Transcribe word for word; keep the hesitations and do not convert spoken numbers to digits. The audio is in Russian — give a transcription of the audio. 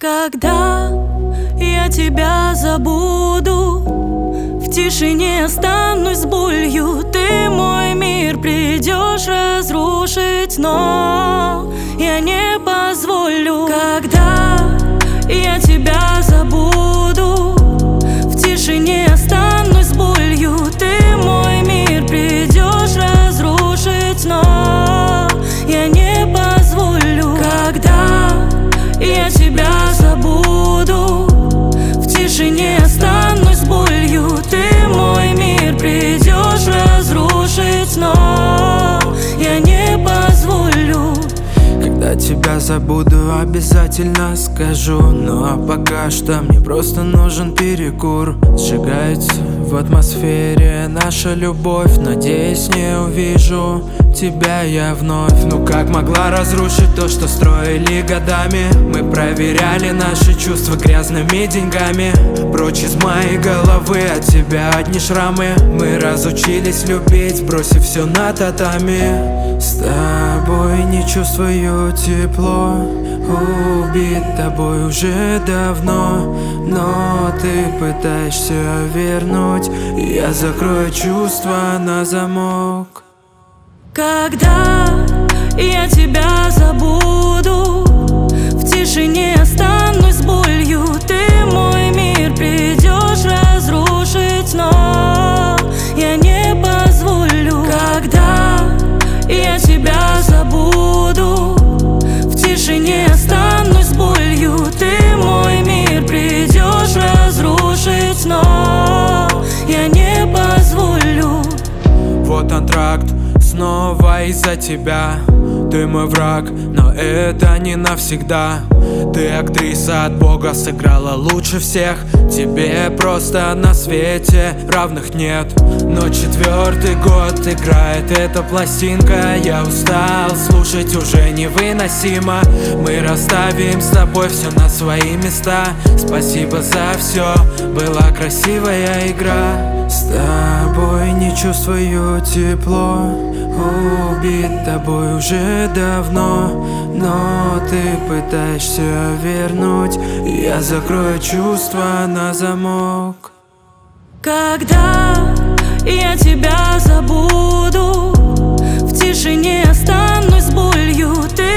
Когда я тебя забуду, в тишине останусь с болью. Ты мой мир придешь разрушить, но я не позволю. Когда я тебя забуду, в тишине останусь с болью. Ты мой мир придешь разрушить, но я не позволю. Когда я тебя забуду, в тишине останусь с болью. Ты мой мир придешь разрушить, но я не позволю. Когда тебя забуду, обязательно скажу. Ну а пока что мне просто нужен перекур. Сжигается в атмосфере наша любовь. Надеюсь, не увижу тебя я вновь. Ну как могла разрушить то, что строили годами? Мы проверяли наши чувства грязными деньгами. Прочь из моей головы, от тебя одни шрамы. Мы разучились любить, бросив все на татами. С тобой не чувствую тепло, убит тобой уже давно. Но ты пытаешься вернуть, я закрою чувства на замок. Когда я тебя забуду, в тишине останусь с болью. Ты мой мир придешь разрушить, но я не позволю. Когда я тебя забуду, в тишине останусь с болью. Ты мой мир придешь разрушить, но я не позволю. Вот антракт, снова из-за тебя. Ты мой враг, но это не навсегда. Ты актриса от Бога, сыграла лучше всех. Тебе просто на свете равных нет. Но четвертый год играет эта пластинка. Я устал слушать, уже невыносимо. Мы расставим с тобой все на свои места. Спасибо за все, была красивая игра. С тобой не чувствую тепло, убит тобой уже давно. Но ты пытаешься вернуть, я закрою чувства на замок. Когда я тебя забуду, в тишине останусь с болью. Ты